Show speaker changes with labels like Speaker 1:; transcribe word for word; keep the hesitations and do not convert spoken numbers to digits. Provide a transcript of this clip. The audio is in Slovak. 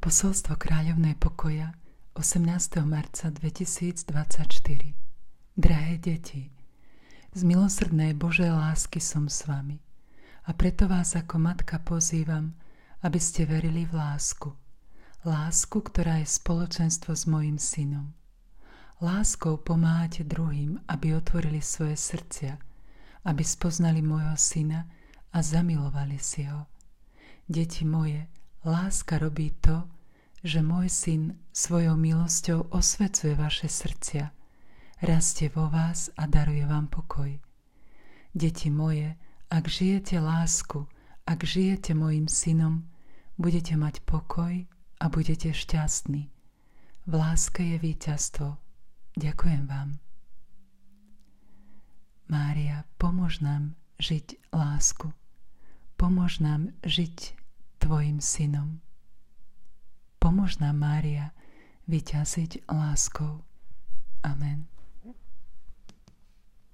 Speaker 1: Posolstvo kráľovnej pokoja osemnásteho marca dvetisícdvadsaťštyri. Drahé deti, z milosrdnej Božej lásky som s vami a preto vás ako matka pozývam, aby ste verili v lásku. Lásku, ktorá je spoločenstvo s mojím synom. Láskou pomáhate druhým, aby otvorili svoje srdcia, aby spoznali môjho syna a zamilovali si ho. Deti moje, láska robí to, že môj syn svojou milosťou osvecuje vaše srdcia, rastie vo vás a daruje vám pokoj. Deti moje, ak žijete lásku, ak žijete mojim synom, budete mať pokoj a budete šťastní. V láske je víťazstvo. Ďakujem vám. Mária, pomôž nám žiť lásku. Pomôž nám žiť tvojim synom. Pomôž nám, Mária, vyťaziť láskou. Amen.